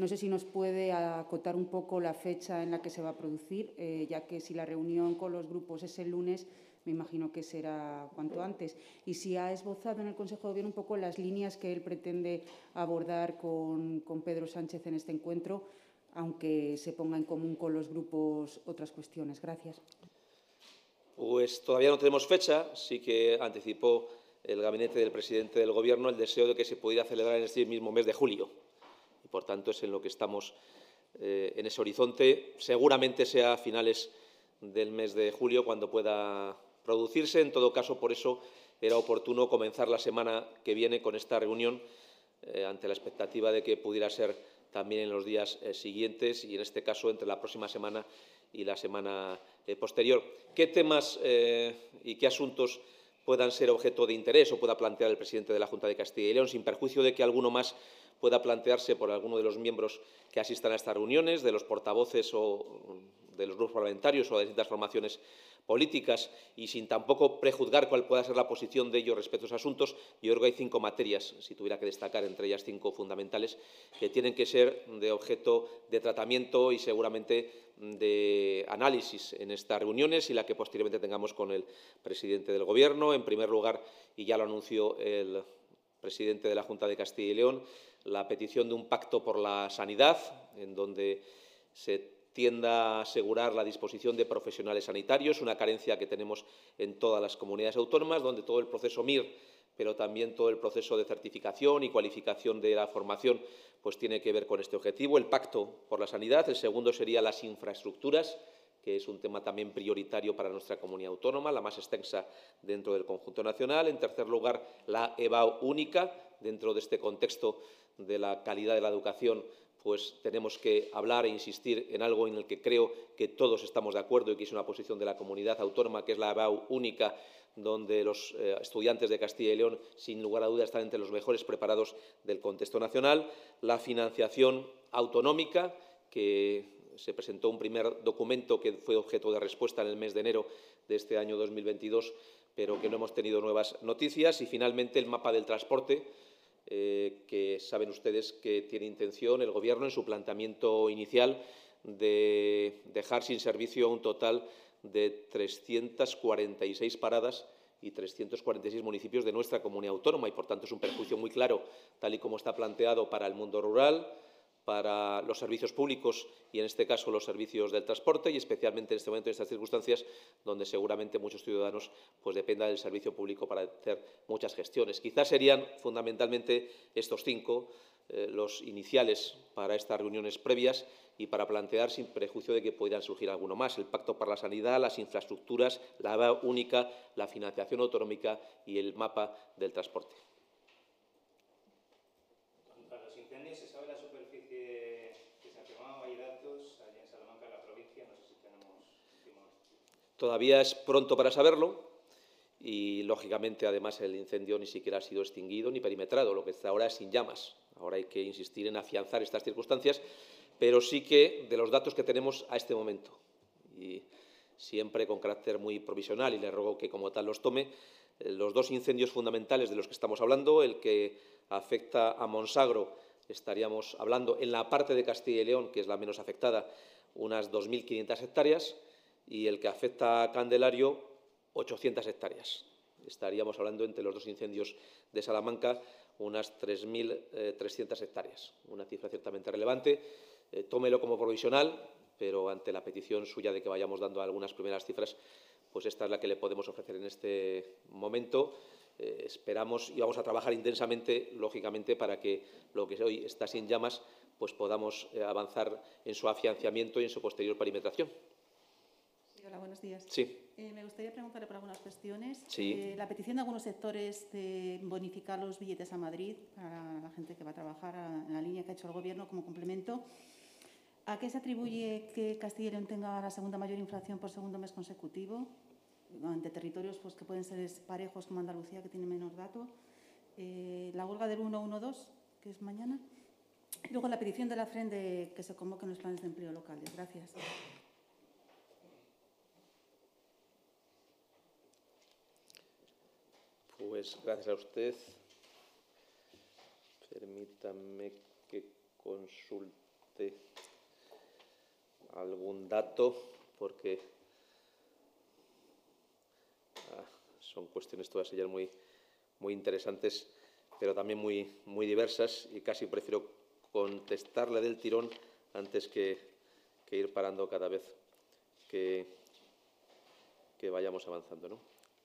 No sé si nos puede acotar un poco la fecha en la que se va a producir, ya que si la reunión con los grupos es el lunes, me imagino que será cuanto antes. Y si ha esbozado en el Consejo de Gobierno un poco las líneas que él pretende abordar con Pedro Sánchez en este encuentro, aunque se ponga en común con los grupos otras cuestiones. Gracias. Pues todavía no tenemos fecha. Sí que anticipó el gabinete del presidente del Gobierno el deseo de que se pudiera celebrar en este mismo mes de julio. Y, por tanto, es en lo que estamos en ese horizonte. Seguramente sea a finales del mes de julio cuando pueda producirse. En todo caso, por eso era oportuno comenzar la semana que viene con esta reunión ante la expectativa de que pudiera ser también en los días siguientes y, en este caso, entre la próxima semana y la semana posterior. ¿Qué temas y qué asuntos puedan ser objeto de interés o pueda plantear el presidente de la Junta de Castilla y León, sin perjuicio de que alguno más pueda plantearse por alguno de los miembros que asistan a estas reuniones, de los portavoces o de los grupos parlamentarios o de distintas formaciones políticas, y sin tampoco prejuzgar cuál pueda ser la posición de ellos respecto a esos asuntos? Yo creo que hay 5 materias, si tuviera que destacar entre ellas 5 fundamentales, que tienen que ser de objeto de tratamiento y seguramente de análisis en estas reuniones y la que posteriormente tengamos con el presidente del Gobierno. En primer lugar, y ya lo anunció el presidente de la Junta de Castilla y León, la petición de un pacto por la sanidad, en donde se tienda a asegurar la disposición de profesionales sanitarios, una carencia que tenemos en todas las comunidades autónomas, donde todo el proceso MIR, pero también todo el proceso de certificación y cualificación de la formación, pues tiene que ver con este objetivo, el pacto por la sanidad. El segundo sería las infraestructuras, que es un tema también prioritario para nuestra comunidad autónoma, la más extensa dentro del conjunto nacional. En tercer lugar, la EBAU única. Dentro de este contexto de la calidad de la educación, pues tenemos que hablar e insistir en algo en el que creo que todos estamos de acuerdo y que es una posición de la comunidad autónoma, que es la EBAU única, donde los estudiantes de Castilla y León, sin lugar a dudas, están entre los mejores preparados del contexto nacional. La financiación autonómica, que se presentó un primer documento que fue objeto de respuesta en el mes de enero de este año 2022, pero que no hemos tenido nuevas noticias. Y, finalmente, el mapa del transporte, que saben ustedes que tiene intención el Gobierno, en su planteamiento inicial, de dejar sin servicio un total de 346 paradas y 346 municipios de nuestra comunidad autónoma y, por tanto, es un perjuicio muy claro, tal y como está planteado, para el mundo rural, para los servicios públicos y, en este caso, los servicios del transporte, y especialmente en este momento, en estas circunstancias, donde seguramente muchos ciudadanos pues dependan del servicio público para hacer muchas gestiones. Quizás serían fundamentalmente estos 5 los iniciales para estas reuniones previas y para plantear, sin prejuicio de que pudieran surgir alguno más: el pacto por la sanidad, las infraestructuras, la EBAU única, la financiación autonómica y el mapa del transporte. Para los incendios, ¿se sabe la superficie que se ha quemado? ¿Hay datos allí en Salamanca, en la provincia? No sé si tenemos últimos. Todavía es pronto para saberlo y, lógicamente, además, el incendio ni siquiera ha sido extinguido ni perimetrado. Lo que está ahora es sin llamas. Ahora hay que insistir en afianzar estas circunstancias, pero sí que, de los datos que tenemos a este momento, y siempre con carácter muy provisional, y le ruego que como tal los tome, los 2 incendios fundamentales de los que estamos hablando, el que afecta a Monsagro, estaríamos hablando, en la parte de Castilla y León, que es la menos afectada, unas 2.500 hectáreas, y el que afecta a Candelario, 800 hectáreas. Estaríamos hablando, entre los 2 incendios de Salamanca, unas 3.300 hectáreas, una cifra ciertamente relevante. Tómelo como provisional, pero ante la petición suya de que vayamos dando algunas primeras cifras, pues esta es la que le podemos ofrecer en este momento. Esperamos y vamos a trabajar intensamente, lógicamente, para que lo que hoy está sin llamas, pues podamos avanzar en su afianzamiento y en su posterior perimetración. Sí, hola, buenos días. Sí. Me gustaría preguntarle por algunas cuestiones. Sí. La petición de algunos sectores de bonificar los billetes a Madrid para la gente que va a trabajar en la línea que ha hecho el Gobierno como complemento. ¿A qué se atribuye que Castilla y León tenga la segunda mayor inflación por segundo mes consecutivo? Ante territorios pues, que pueden ser parejos como Andalucía, que tiene menos datos. La huelga del 112, que es mañana. Y luego la petición de la FREN de que se convoquen los planes de empleo locales. Gracias. Pues gracias a usted. Permítame que consulte algún dato, porque son cuestiones todas ellas muy interesantes, pero también muy diversas, y casi prefiero contestarle del tirón antes que ir parando cada vez que vayamos avanzando, ¿no?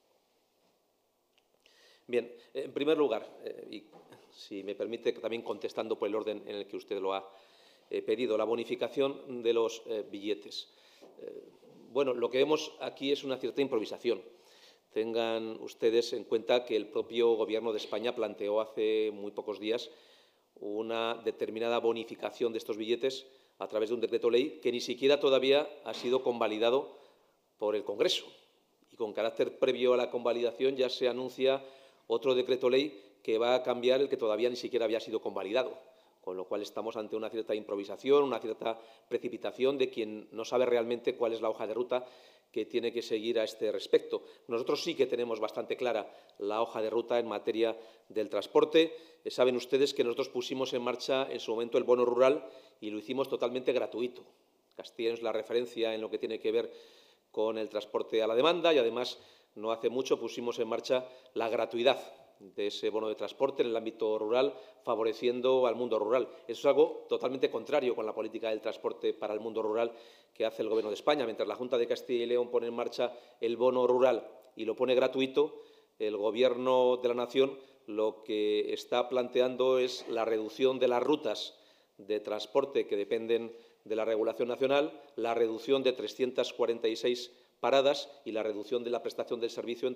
Bien, en primer lugar, y si me permite también contestando por el orden en el que usted lo ha pedido, la bonificación de los billetes. Bueno, lo que vemos aquí es una cierta improvisación. Tengan ustedes en cuenta que el propio Gobierno de España planteó hace muy pocos días una determinada bonificación de estos billetes a través de un decreto ley que ni siquiera todavía ha sido convalidado por el Congreso. Y con carácter previo a la convalidación ya se anuncia otro decreto ley que va a cambiar el que todavía ni siquiera había sido convalidado, con lo cual estamos ante una cierta improvisación, una cierta precipitación de quien no sabe realmente cuál es la hoja de ruta que tiene que seguir a este respecto. Nosotros sí que tenemos bastante clara la hoja de ruta en materia del transporte. Saben ustedes que nosotros pusimos en marcha en su momento el bono rural y lo hicimos totalmente gratuito. Castilla es la referencia en lo que tiene que ver con el transporte a la demanda y, además, no hace mucho pusimos en marcha la gratuidad de ese bono de transporte en el ámbito rural, favoreciendo al mundo rural. Eso es algo totalmente contrario con la política del transporte para el mundo rural que hace el Gobierno de España. Mientras la Junta de Castilla y León pone en marcha el bono rural y lo pone gratuito, el Gobierno de la Nación lo que está planteando es la reducción de las rutas de transporte que dependen de la regulación nacional, la reducción de 346 paradas y la reducción de la prestación del servicio en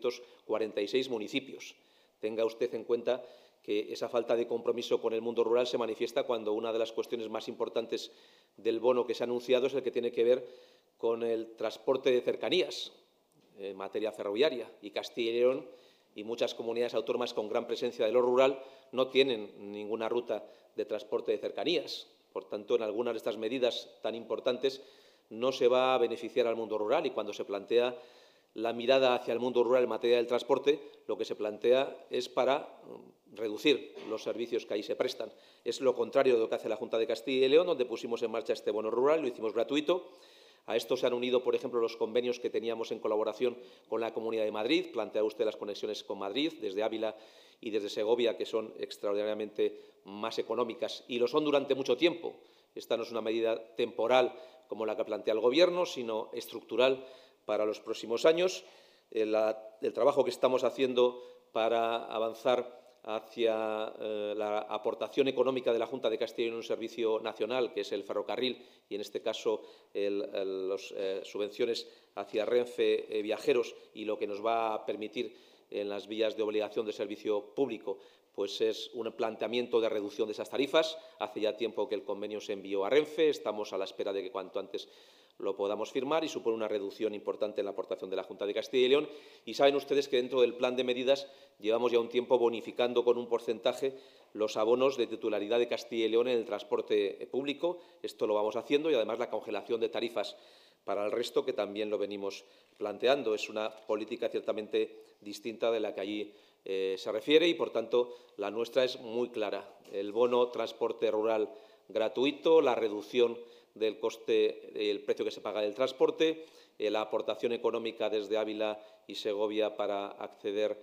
346 municipios. Tenga usted en cuenta que esa falta de compromiso con el mundo rural se manifiesta cuando una de las cuestiones más importantes del bono que se ha anunciado es el que tiene que ver con el transporte de cercanías en materia ferroviaria. Y Castilla y León y muchas comunidades autónomas con gran presencia de lo rural no tienen ninguna ruta de transporte de cercanías. Por tanto, en algunas de estas medidas tan importantes no se va a beneficiar al mundo rural, y cuando se plantea la mirada hacia el mundo rural en materia del transporte, lo que se plantea es para reducir los servicios que ahí se prestan. Es lo contrario de lo que hace la Junta de Castilla y León, donde pusimos en marcha este bono rural, lo hicimos gratuito. A esto se han unido, por ejemplo, los convenios que teníamos en colaboración con la Comunidad de Madrid. Plantea usted las conexiones con Madrid, desde Ávila y desde Segovia, que son extraordinariamente más económicas, y lo son durante mucho tiempo. Esta no es una medida temporal como la que plantea el Gobierno, sino estructural para los próximos años. El trabajo que estamos haciendo para avanzar hacia la aportación económica de la Junta de Castilla y León en un servicio nacional, que es el ferrocarril, y en este caso las subvenciones hacia Renfe Viajeros, y lo que nos va a permitir en las vías de obligación de servicio público, pues es un planteamiento de reducción de esas tarifas. Hace ya tiempo que el convenio se envió a Renfe, estamos a la espera de que cuanto antes lo podamos firmar, y supone una reducción importante en la aportación de la Junta de Castilla y León. Y saben ustedes que dentro del plan de medidas llevamos ya un tiempo bonificando con un porcentaje los abonos de titularidad de Castilla y León en el transporte público. Esto lo vamos haciendo, y además la congelación de tarifas para el resto, que también lo venimos planteando. Es una política ciertamente distinta de la que allí se refiere, y, por tanto, la nuestra es muy clara. El bono transporte rural gratuito, la reducción del coste, el precio que se paga del transporte, la aportación económica desde Ávila y Segovia para acceder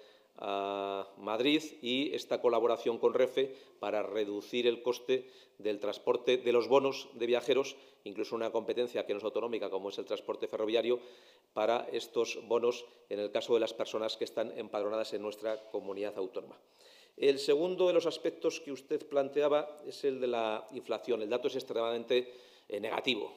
a Madrid, y esta colaboración con Renfe para reducir el coste del transporte de los bonos de viajeros, incluso una competencia que no es autonómica como es el transporte ferroviario, para estos bonos en el caso de las personas que están empadronadas en nuestra comunidad autónoma. El segundo de los aspectos que usted planteaba es el de la inflación. El dato es extremadamente negativo.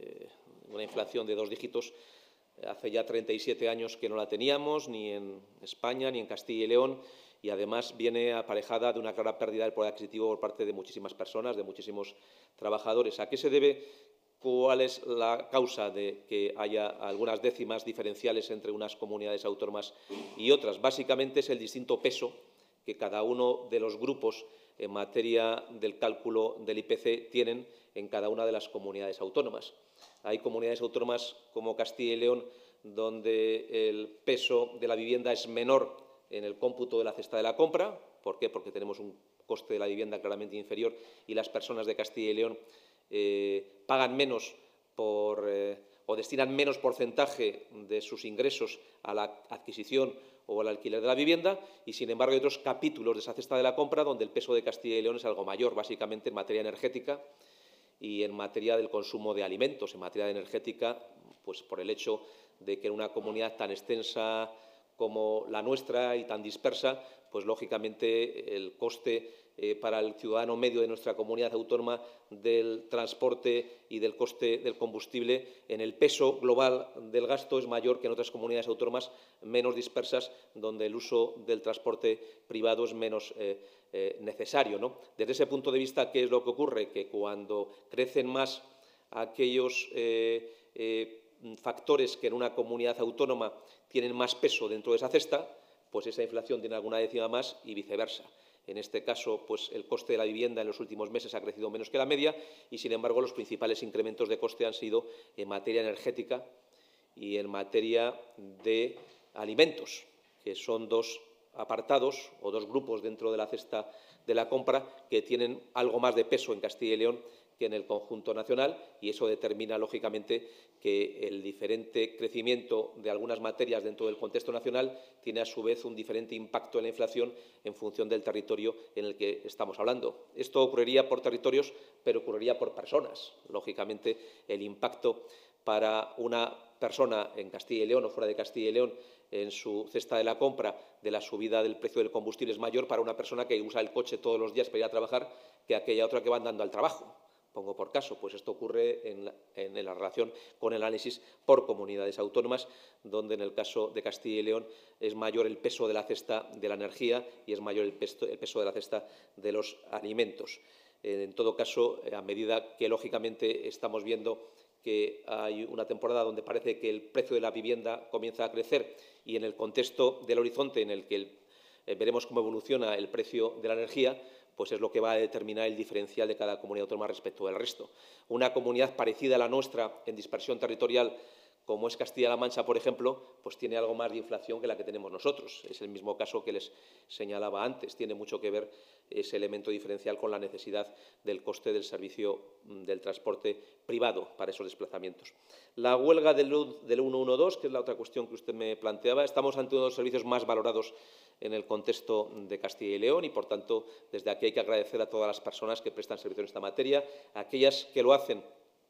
Una inflación de 2 dígitos hace ya 37 años que no la teníamos, ni en España ni en Castilla y León, y además viene aparejada de una clara pérdida del poder adquisitivo por parte de muchísimas personas, de muchísimos trabajadores. ¿A qué se debe? ¿Cuál es la causa de que haya algunas décimas diferenciales entre unas comunidades autónomas y otras? Básicamente es el distinto peso que cada uno de los grupos en materia del cálculo del IPC tienen en cada una de las comunidades autónomas. Hay comunidades autónomas como Castilla y León donde el peso de la vivienda es menor en el cómputo de la cesta de la compra. ¿Por qué? Porque tenemos un coste de la vivienda claramente inferior, y las personas de Castilla y León pagan menos o destinan menos porcentaje de sus ingresos a la adquisición o al alquiler de la vivienda, y sin embargo hay otros capítulos de esa cesta de la compra donde el peso de Castilla y León es algo mayor, básicamente en materia energética y en materia del consumo de alimentos. En materia de energética, pues por el hecho de que en una comunidad tan extensa como la nuestra y tan dispersa, pues lógicamente el coste para el ciudadano medio de nuestra comunidad autónoma del transporte y del coste del combustible en el peso global del gasto es mayor que en otras comunidades autónomas menos dispersas, donde el uso del transporte privado es menos necesario, ¿no? Desde ese punto de vista, ¿qué es lo que ocurre? Que cuando crecen más aquellos factores que en una comunidad autónoma tienen más peso dentro de esa cesta, pues esa inflación tiene alguna décima más y viceversa. En este caso, pues el coste de la vivienda en los últimos meses ha crecido menos que la media y, sin embargo, los principales incrementos de coste han sido en materia energética y en materia de alimentos, que son dos apartados o dos grupos dentro de la cesta de la compra que tienen algo más de peso en Castilla y León que en el conjunto nacional, y eso determina, lógicamente, que el diferente crecimiento de algunas materias dentro del contexto nacional tiene, a su vez, un diferente impacto en la inflación en función del territorio en el que estamos hablando. Esto ocurriría por territorios, pero ocurriría por personas. Lógicamente, el impacto para una persona en Castilla y León o fuera de Castilla y León en su cesta de la compra de la subida del precio del combustible es mayor para una persona que usa el coche todos los días para ir a trabajar que aquella otra que va andando al trabajo. Pongo por caso, pues esto ocurre en la relación con el análisis por comunidades autónomas, donde en el caso de Castilla y León es mayor el peso de la cesta de la energía y es mayor el peso de la cesta de los alimentos. En todo caso, a medida que, lógicamente, estamos viendo que hay una temporada donde parece que el precio de la vivienda comienza a crecer y en el contexto del horizonte en el que veremos cómo evoluciona el precio de la energía, pues es lo que va a determinar el diferencial de cada comunidad autónoma respecto del resto. Una comunidad parecida a la nuestra en dispersión territorial, como es Castilla-La Mancha, por ejemplo, pues tiene algo más de inflación que la que tenemos nosotros. Es el mismo caso que les señalaba antes. Tiene mucho que ver ese elemento diferencial con la necesidad del coste del servicio del transporte privado para esos desplazamientos. La huelga del 112, que es la otra cuestión que usted me planteaba, estamos ante uno de los servicios más valorados en el contexto de Castilla y León y, por tanto, desde aquí hay que agradecer a todas las personas que prestan servicio en esta materia, a aquellas que lo hacen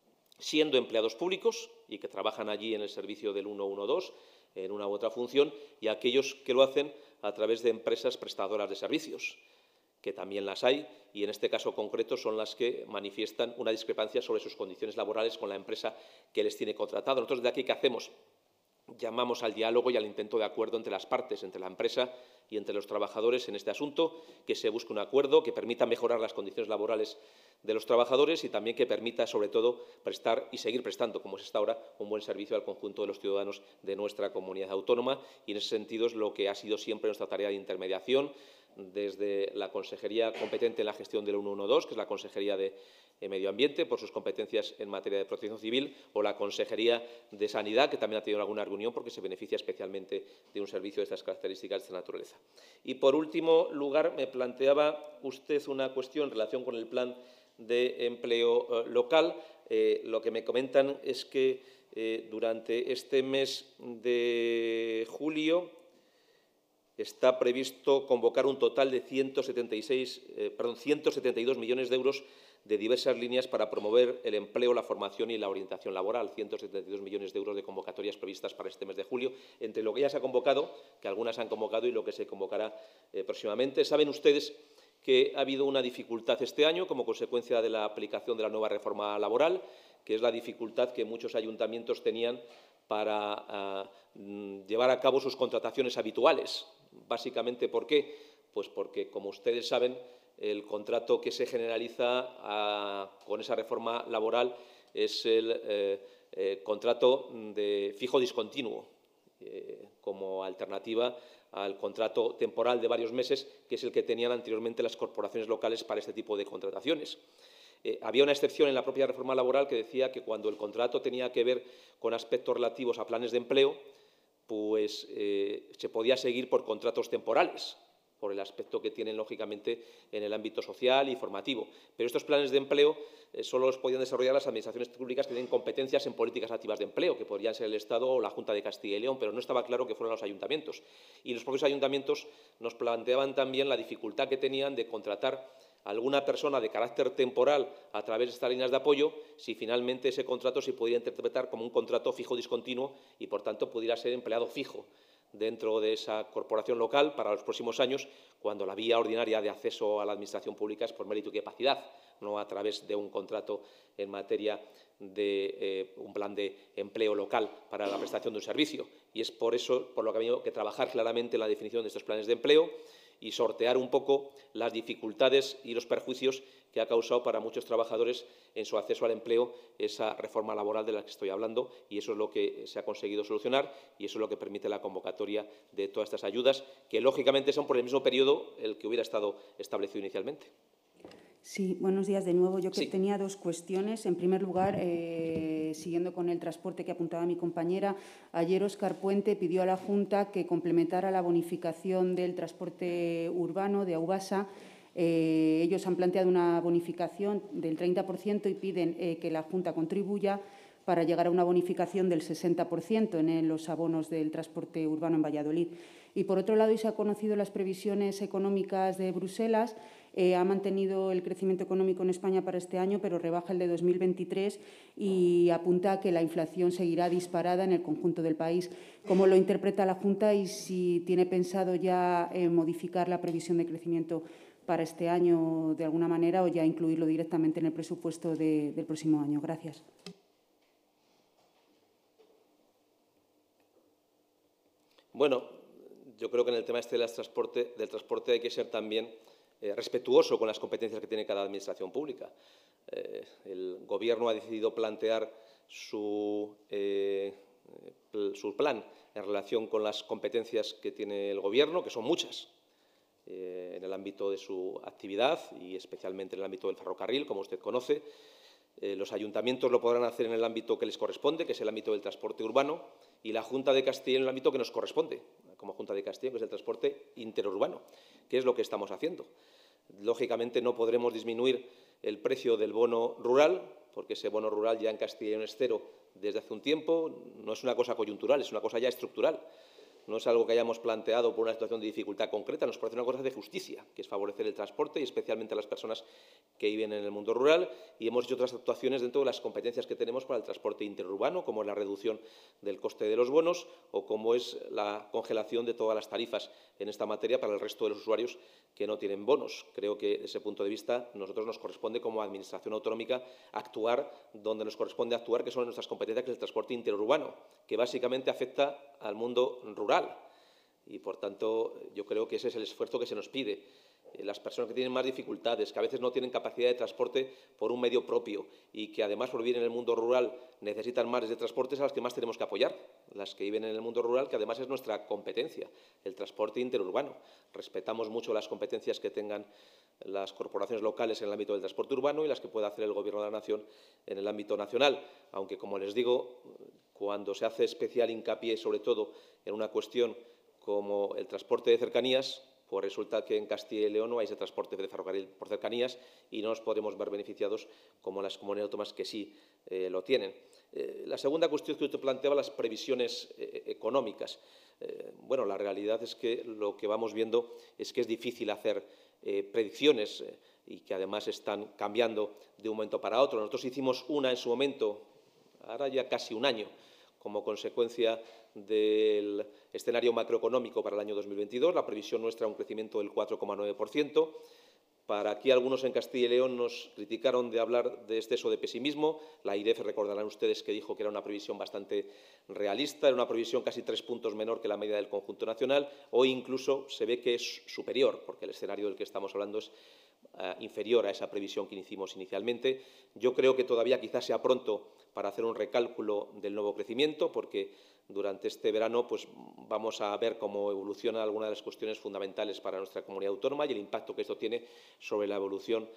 siendo empleados públicos y que trabajan allí en el servicio del 112 en una u otra función, y a aquellos que lo hacen a través de empresas prestadoras de servicios, que también las hay, y en este caso concreto son las que manifiestan una discrepancia sobre sus condiciones laborales con la empresa que les tiene contratado. Nosotros desde aquí, ¿qué hacemos? Llamamos al diálogo y al intento de acuerdo entre las partes, entre la empresa y entre los trabajadores en este asunto, que se busque un acuerdo que permita mejorar las condiciones laborales de los trabajadores y también que permita, sobre todo, prestar y seguir prestando, como es hasta ahora, un buen servicio al conjunto de los ciudadanos de nuestra comunidad autónoma. Y en ese sentido es lo que ha sido siempre nuestra tarea de intermediación, desde la consejería competente en la gestión del 112, que es la Consejería de Medio Ambiente, por sus competencias en materia de protección civil, o la Consejería de Sanidad, que también ha tenido alguna reunión porque se beneficia especialmente de un servicio de estas características de esta naturaleza. Y, por último lugar, me planteaba usted una cuestión en relación con el plan de empleo local. Lo que me comentan es que durante este mes de julio está previsto convocar un total de 172 millones de euros de diversas líneas para promover el empleo, la formación y la orientación laboral. 172 millones de euros de convocatorias previstas para este mes de julio, entre lo que ya se ha convocado, que algunas se han convocado, y lo que se convocará próximamente. Saben ustedes que ha habido una dificultad este año como consecuencia de la aplicación de la nueva reforma laboral, que es la dificultad que muchos ayuntamientos tenían para llevar a cabo sus contrataciones habituales. Básicamente, ¿por qué? Pues porque, como ustedes saben, el contrato que se generaliza con esa reforma laboral es el contrato de fijo discontinuo, como alternativa al contrato temporal de varios meses, que es el que tenían anteriormente las corporaciones locales para este tipo de contrataciones. Había una excepción en la propia reforma laboral que decía que cuando el contrato tenía que ver con aspectos relativos a planes de empleo, pues se podía seguir por contratos temporales. por el aspecto que tienen, lógicamente, en el ámbito social y formativo. Pero estos planes de empleo solo los podían desarrollar las administraciones públicas que tienen competencias en políticas activas de empleo, que podrían ser el Estado o la Junta de Castilla y León, pero no estaba claro que fueran los ayuntamientos. Y los propios ayuntamientos nos planteaban también la dificultad que tenían de contratar a alguna persona de carácter temporal a través de estas líneas de apoyo, si finalmente ese contrato se pudiera interpretar como un contrato fijo discontinuo y, por tanto, pudiera ser empleado fijo dentro de esa corporación local para los próximos años, cuando la vía ordinaria de acceso a la administración pública es por mérito y capacidad, no a través de un contrato en materia de un plan de empleo local para la prestación de un servicio. Y es por eso por lo que ha habido que trabajar claramente en la definición de estos planes de empleo y sortear un poco las dificultades y los perjuicios que ha causado para muchos trabajadores en su acceso al empleo esa reforma laboral de la que estoy hablando, y eso es lo que se ha conseguido solucionar y eso es lo que permite la convocatoria de todas estas ayudas, que lógicamente son por el mismo periodo el que hubiera estado establecido inicialmente. Sí, buenos días de nuevo. Yo Sí. tenía dos cuestiones. En primer lugar, siguiendo con el transporte que apuntaba mi compañera, ayer Óscar Puente pidió a la Junta que complementara la bonificación del transporte urbano de Aubasa. Ellos han planteado una bonificación del 30% y piden que la Junta contribuya para llegar a una bonificación del 60% en los abonos del transporte urbano en Valladolid. Y, por otro lado, hoy se han conocido las previsiones económicas de Bruselas. Ha mantenido el crecimiento económico en España para este año, pero rebaja el de 2023 y apunta a que la inflación seguirá disparada en el conjunto del país. ¿Cómo lo interpreta la Junta y si tiene pensado ya modificar la previsión de crecimiento para este año de alguna manera o ya incluirlo directamente en el presupuesto del próximo año? Gracias. Bueno, yo creo que en el tema del transporte hay que ser también respetuoso con las competencias que tiene cada administración pública. El Gobierno ha decidido plantear su plan en relación con las competencias que tiene el Gobierno, que son muchas, en el ámbito de su actividad y especialmente en el ámbito del ferrocarril, como usted conoce. Los ayuntamientos lo podrán hacer en el ámbito que les corresponde, que es el ámbito del transporte urbano, y la Junta de Castilla en el ámbito que nos corresponde, como Junta de Castilla, que es el transporte interurbano, que es lo que estamos haciendo. Lógicamente, no podremos disminuir el precio del bono rural, porque ese bono rural ya en Castilla y León es cero desde hace un tiempo. No es una cosa coyuntural, es una cosa ya estructural. No es algo que hayamos planteado por una situación de dificultad concreta, nos parece una cosa de justicia, que es favorecer el transporte y especialmente a las personas que viven en el mundo rural, y hemos hecho otras actuaciones dentro de las competencias que tenemos para el transporte interurbano, como es la reducción del coste de los bonos o como es la congelación de todas las tarifas en esta materia para el resto de los usuarios que no tienen bonos. Creo que, desde ese punto de vista, a nosotros nos corresponde como Administración autonómica actuar donde nos corresponde actuar, que son nuestras competencias, que es el transporte interurbano, que básicamente afecta al mundo rural. Y, por tanto, yo creo que ese es el esfuerzo que se nos pide. Las personas que tienen más dificultades, que a veces no tienen capacidad de transporte por un medio propio y que, además, por vivir en el mundo rural, necesitan más de transportes, a las que más tenemos que apoyar, las que viven en el mundo rural, que además es nuestra competencia, el transporte interurbano. Respetamos mucho las competencias que tengan las corporaciones locales en el ámbito del transporte urbano y las que pueda hacer el Gobierno de la Nación en el ámbito nacional, aunque, como les digo, cuando se hace especial hincapié, sobre todo, en una cuestión como el transporte de cercanías, pues resulta que en Castilla y León no hay ese transporte de ferrocarril por cercanías y no nos podremos ver beneficiados como las comunidades autónomas que sí lo tienen. La segunda cuestión que usted planteaba, las previsiones económicas. Bueno, la realidad es que lo que vamos viendo es que es difícil hacer predicciones y que además están cambiando de un momento para otro. Nosotros hicimos una en su momento, ahora ya casi un año, como consecuencia del escenario macroeconómico para el año 2022. La previsión nuestra es un crecimiento del 4,9%. Para aquí algunos en Castilla y León nos criticaron de hablar de exceso de pesimismo. La AIREF, recordarán ustedes, que dijo que era una previsión bastante realista, era una previsión casi 3 puntos menor que la media del conjunto nacional. Hoy incluso se ve que es superior, porque el escenario del que estamos hablando es inferior a esa previsión que hicimos inicialmente. Yo creo que todavía quizás sea pronto para hacer un recálculo del nuevo crecimiento, porque durante este verano pues, vamos a ver cómo evoluciona alguna de las cuestiones fundamentales para nuestra comunidad autónoma y el impacto que esto tiene sobre la evolución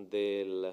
de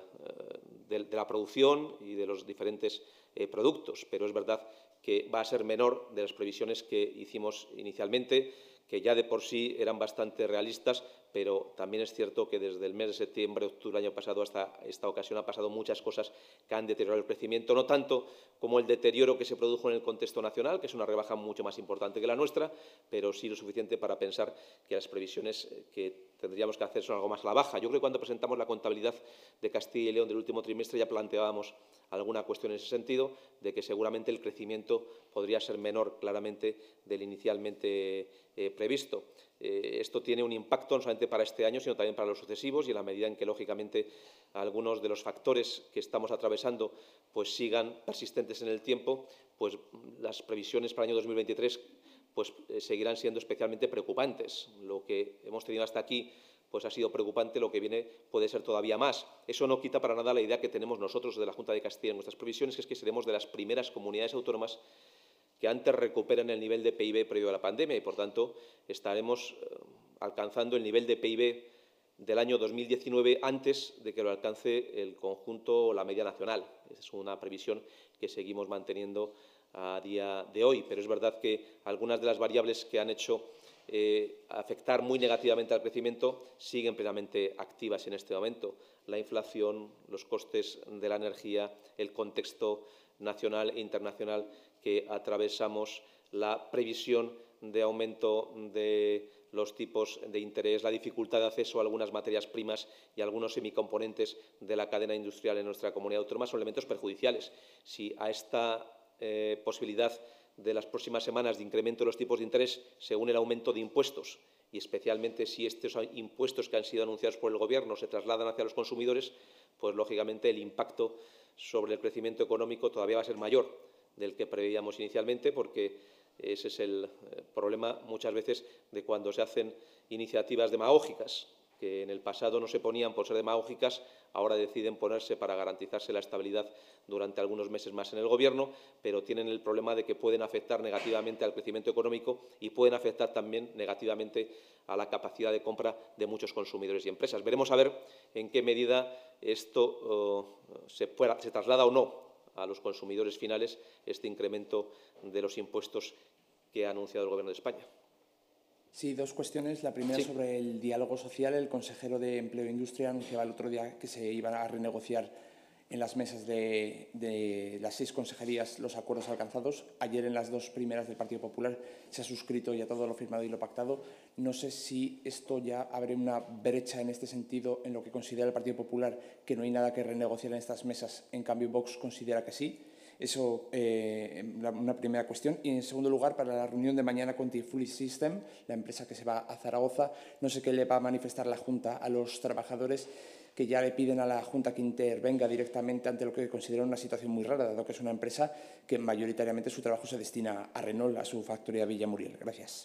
la producción y de los diferentes productos. Pero es verdad que va a ser menor de las previsiones que hicimos inicialmente, que ya de por sí eran bastante realistas, pero también es cierto que desde el mes de septiembre, octubre del año pasado hasta esta ocasión han pasado muchas cosas que han deteriorado el crecimiento, no tanto como el deterioro que se produjo en el contexto nacional, que es una rebaja mucho más importante que la nuestra, pero sí lo suficiente para pensar que las previsiones que tendríamos que hacer son algo más a la baja. Yo creo que cuando presentamos la contabilidad de Castilla y León del último trimestre ya planteábamos alguna cuestión en ese sentido, de que seguramente el crecimiento podría ser menor claramente del inicialmente previsto. Esto tiene un impacto no solamente para este año, sino también para los sucesivos, y en la medida en que, lógicamente, algunos de los factores que estamos atravesando pues sigan persistentes en el tiempo, pues las previsiones para el año 2023 pues, seguirán siendo especialmente preocupantes. Lo que hemos tenido hasta aquí pues ha sido preocupante, lo que viene puede ser todavía más. Eso no quita para nada la idea que tenemos nosotros de la Junta de Castilla en nuestras previsiones, que es que seremos de las primeras comunidades autónomas que antes recuperan el nivel de PIB previo a la pandemia y, por tanto, estaremos alcanzando el nivel de PIB del año 2019 antes de que lo alcance el conjunto o la media nacional. Esa es una previsión que seguimos manteniendo a día de hoy, pero es verdad que algunas de las variables que han hecho afectar muy negativamente al crecimiento siguen plenamente activas en este momento. La inflación, los costes de la energía, el contexto nacional e internacional que atravesamos, la previsión de aumento de los tipos de interés, la dificultad de acceso a algunas materias primas y algunos semicomponentes de la cadena industrial en nuestra comunidad autónoma son elementos perjudiciales. Si a esta posibilidad de las próximas semanas de incremento de los tipos de interés se une el aumento de impuestos y especialmente si estos impuestos que han sido anunciados por el Gobierno se trasladan hacia los consumidores, pues lógicamente el impacto sobre el crecimiento económico todavía va a ser mayor del que preveíamos inicialmente, porque ese es el problema muchas veces de cuando se hacen iniciativas demagógicas, que en el pasado no se ponían por ser demagógicas, ahora deciden ponerse para garantizarse la estabilidad durante algunos meses más en el Gobierno, pero tienen el problema de que pueden afectar negativamente al crecimiento económico y pueden afectar también negativamente a la capacidad de compra de muchos consumidores y empresas. Veremos a ver en qué medida esto se traslada o no a los consumidores finales, este incremento de los impuestos que ha anunciado el Gobierno de España. Sí, dos cuestiones. La primera sobre el diálogo social. El consejero de Empleo e Industria anunciaba el otro día que se iban a renegociar en las mesas de las 6 consejerías los acuerdos alcanzados. Ayer en las 2 primeras del Partido Popular se ha suscrito ya todo lo firmado y lo pactado. No sé si esto ya abre una brecha en este sentido en lo que considera el Partido Popular, que no hay nada que renegociar en estas mesas. En cambio, Vox considera que sí. Eso, una primera cuestión. Y, en segundo lugar, para la reunión de mañana con Tifuli System, la empresa que se va a Zaragoza, no sé qué le va a manifestar la Junta a los trabajadores, que ya le piden a la Junta que intervenga directamente ante lo que consideran una situación muy rara, dado que es una empresa que mayoritariamente su trabajo se destina a Renault, a su factoría Villamuriel. Gracias.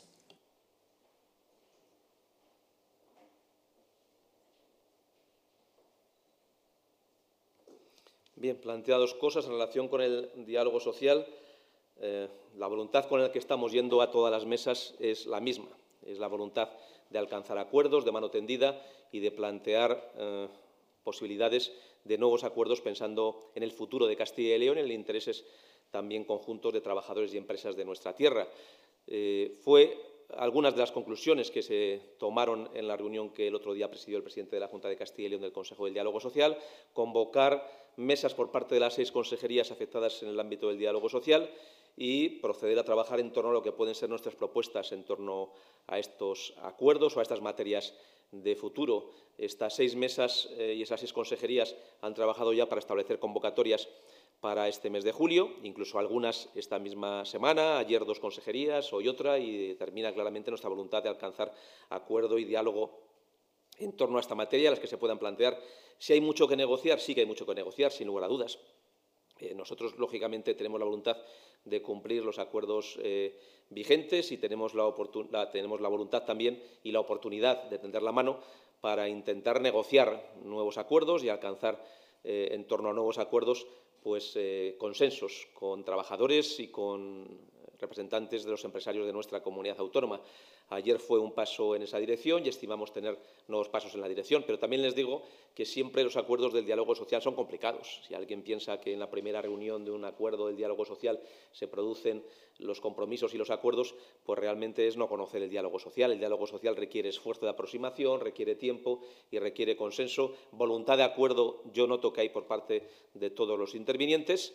Bien, plantea dos cosas en relación con el diálogo social. La voluntad con la que estamos yendo a todas las mesas es la misma. Es la voluntad de alcanzar acuerdos de mano tendida y de plantear posibilidades de nuevos acuerdos pensando en el futuro de Castilla y León y en intereses también conjuntos de trabajadores y empresas de nuestra tierra. Fue algunas de las conclusiones que se tomaron en la reunión que el otro día presidió el presidente de la Junta de Castilla y León del Consejo del Diálogo Social, convocar mesas por parte de las 6 consejerías afectadas en el ámbito del diálogo social y proceder a trabajar en torno a lo que pueden ser nuestras propuestas en torno a estos acuerdos o a estas materias de futuro. Estas 6 mesas y esas 6 consejerías han trabajado ya para establecer convocatorias para este mes de julio, incluso algunas esta misma semana, ayer 2 consejerías, hoy otra, y determina claramente nuestra voluntad de alcanzar acuerdo y diálogo en torno a esta materia, las que se puedan plantear. Si hay mucho que negociar, sí que hay mucho que negociar, sin lugar a dudas. Nosotros, lógicamente, tenemos la voluntad de cumplir los acuerdos vigentes y tenemos la voluntad también y la oportunidad de tender la mano para intentar negociar nuevos acuerdos y alcanzar en torno a nuevos acuerdos pues, consensos con trabajadores y con representantes de los empresarios de nuestra comunidad autónoma. Ayer fue un paso en esa dirección y estimamos tener nuevos pasos en la dirección, pero también les digo que siempre los acuerdos del diálogo social son complicados. Si alguien piensa que en la primera reunión de un acuerdo del diálogo social se producen los compromisos y los acuerdos, pues realmente es no conocer el diálogo social. El diálogo social requiere esfuerzo de aproximación, requiere tiempo y requiere consenso. Voluntad de acuerdo yo noto que hay por parte de todos los intervinientes,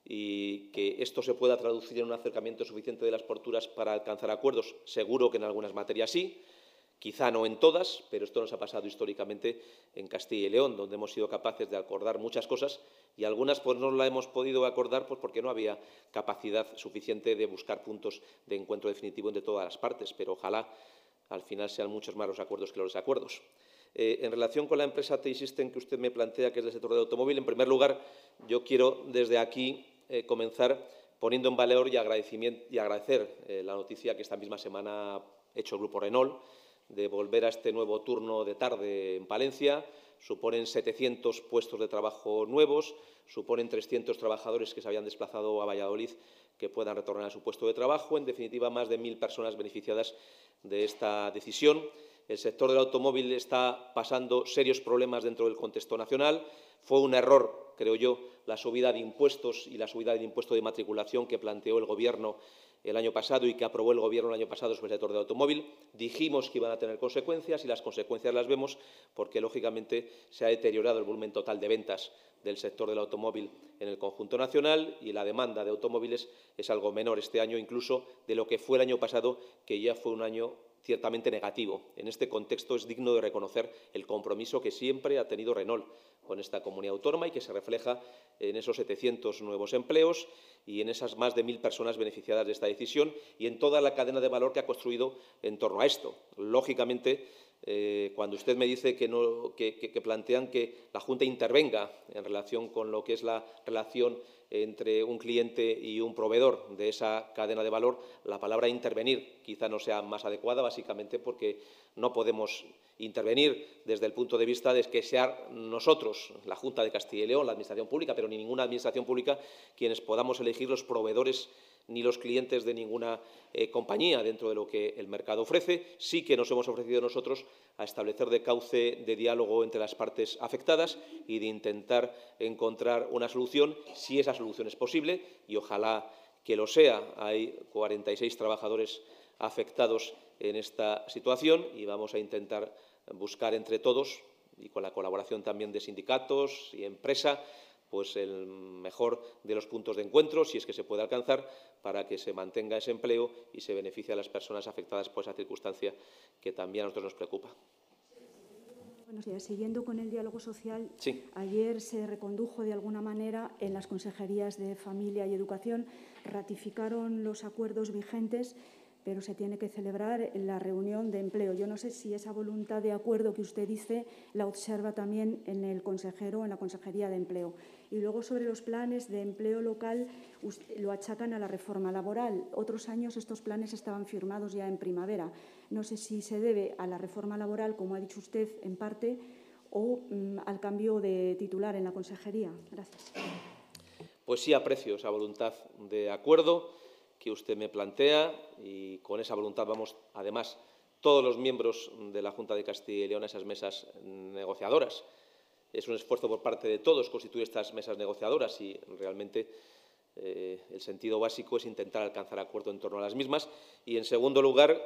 y que esto se pueda traducir en un acercamiento suficiente de las posturas para alcanzar acuerdos. Seguro que en algunas materias sí, quizá no en todas, pero esto nos ha pasado históricamente en Castilla y León, donde hemos sido capaces de acordar muchas cosas y algunas pues no las hemos podido acordar pues porque no había capacidad suficiente de buscar puntos de encuentro definitivo entre todas las partes, pero ojalá al final sean muchos más los acuerdos que los desacuerdos. En relación con la empresa T-Systems que usted me plantea, que es del sector del automóvil, en primer lugar, yo quiero desde aquí comenzar poniendo en valor y agradecer la noticia que esta misma semana ha hecho el Grupo Renault de volver a este nuevo turno de tarde en Palencia. Suponen 700 puestos de trabajo nuevos, suponen 300 trabajadores que se habían desplazado a Valladolid que puedan retornar a su puesto de trabajo. En definitiva, más de 1.000 personas beneficiadas de esta decisión. El sector del automóvil está pasando serios problemas dentro del contexto nacional. Fue un error, creo yo, la subida de impuestos y la subida del impuesto de matriculación que planteó el Gobierno el año pasado y que aprobó el Gobierno el año pasado sobre el sector del automóvil. Dijimos que iban a tener consecuencias y las consecuencias las vemos porque, lógicamente, se ha deteriorado el volumen total de ventas del sector del automóvil en el conjunto nacional y la demanda de automóviles es algo menor este año incluso de lo que fue el año pasado, que ya fue un año ciertamente negativo. En este contexto es digno de reconocer el compromiso que siempre ha tenido Renault con esta comunidad autónoma y que se refleja en esos 700 nuevos empleos y en esas más de 1.000 personas beneficiadas de esta decisión y en toda la cadena de valor que ha construido en torno a esto. Lógicamente, cuando usted me dice que plantean que la Junta intervenga en relación con lo que es la relación entre un cliente y un proveedor de esa cadena de valor, la palabra intervenir quizá no sea más adecuada, básicamente porque no podemos intervenir desde el punto de vista de que sea nosotros, la Junta de Castilla y León, la Administración Pública, pero ni ninguna Administración Pública, quienes podamos elegir los proveedores ni los clientes de ninguna compañía dentro de lo que el mercado ofrece. Sí que nos hemos ofrecido nosotros a establecer de cauce de diálogo entre las partes afectadas y de intentar encontrar una solución, si esa solución es posible, y ojalá que lo sea. Hay 46 trabajadores afectados en esta situación y vamos a intentar buscar entre todos, y con la colaboración también de sindicatos y empresa, pues el mejor de los puntos de encuentro, si es que se puede alcanzar, para que se mantenga ese empleo y se beneficie a las personas afectadas por esa circunstancia que también a nosotros nos preocupa. Buenos días. Siguiendo con el diálogo social, sí. Ayer se recondujo de alguna manera en las consejerías de Familia y Educación, ratificaron los acuerdos vigentes, pero se tiene que celebrar la reunión de empleo. Yo no sé si esa voluntad de acuerdo que usted dice la observa también en el consejero, en la Consejería de Empleo. Y luego, sobre los planes de empleo local, lo achacan a la reforma laboral. Otros años estos planes estaban firmados ya en primavera. No sé si se debe a la reforma laboral, como ha dicho usted, en parte, o al cambio de titular en la Consejería. Gracias. Pues sí aprecio esa voluntad de acuerdo que usted me plantea y con esa voluntad vamos, además, todos los miembros de la Junta de Castilla y León a esas mesas negociadoras. Es un esfuerzo por parte de todos constituir estas mesas negociadoras y realmente el sentido básico es intentar alcanzar acuerdo en torno a las mismas. Y, en segundo lugar,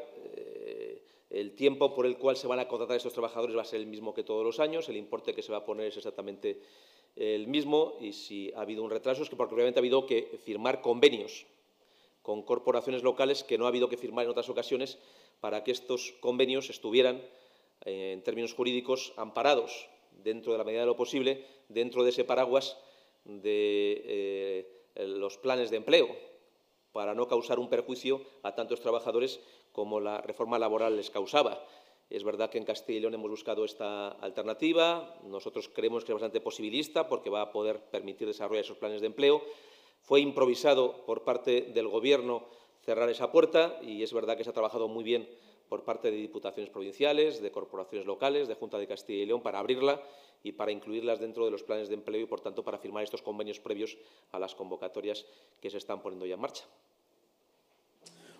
el tiempo por el cual se van a contratar a estos trabajadores va a ser el mismo que todos los años, el importe que se va a poner es exactamente el mismo y si ha habido un retraso es que porque obviamente ha habido que firmar convenios con corporaciones locales que no ha habido que firmar en otras ocasiones para que estos convenios estuvieran, en términos jurídicos, amparados dentro de la medida de lo posible, dentro de ese paraguas de los planes de empleo, para no causar un perjuicio a tantos trabajadores como la reforma laboral les causaba. Es verdad que en Castilla y León hemos buscado esta alternativa. Nosotros creemos que es bastante posibilista porque va a poder permitir desarrollar esos planes de empleo. Fue improvisado por parte del Gobierno cerrar esa puerta y es verdad que se ha trabajado muy bien por parte de diputaciones provinciales, de corporaciones locales, de Junta de Castilla y León para abrirla y para incluirlas dentro de los planes de empleo y, por tanto, para firmar estos convenios previos a las convocatorias que se están poniendo ya en marcha.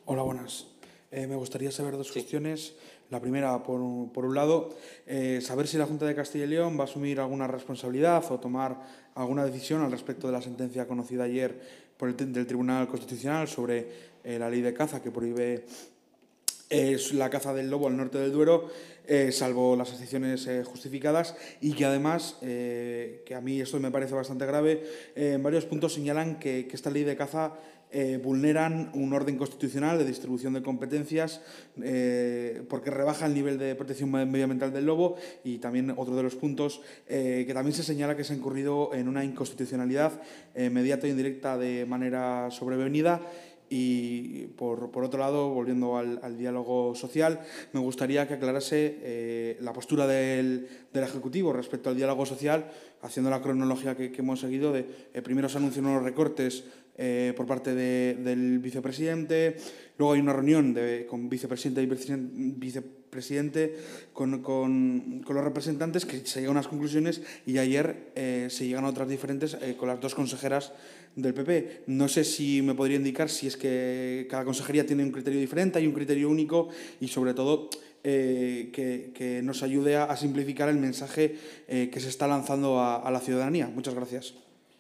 Hola, buenas. Me gustaría saber dos cuestiones. La primera, por un lado, saber si la Junta de Castilla y León va a asumir alguna responsabilidad o tomar alguna decisión al respecto de la sentencia conocida ayer del Tribunal Constitucional sobre la ley de caza que prohíbe la caza del lobo al norte del Duero, salvo las excepciones justificadas, y que además, que a mí esto me parece bastante grave, en varios puntos señalan que esta ley de caza vulneran un orden constitucional de distribución de competencias porque rebaja el nivel de protección medioambiental del lobo, y también otro de los puntos que también se señala que se ha incurrido en una inconstitucionalidad mediata e indirecta de manera sobrevenida. Y, por otro lado, volviendo al diálogo social, me gustaría que aclarase la postura del Ejecutivo respecto al diálogo social, haciendo la cronología que hemos seguido. Primero se anuncian unos recortes por parte del vicepresidente, luego hay una reunión con vicepresidente y vicepresidente con los representantes, que se llegan a unas conclusiones, y ayer se llegan a otras diferentes con las dos consejeras del PP. No sé si me podría indicar si es que cada consejería tiene un criterio diferente, hay un criterio único, y sobre todo que nos ayude a simplificar el mensaje que se está lanzando a la ciudadanía. Muchas gracias.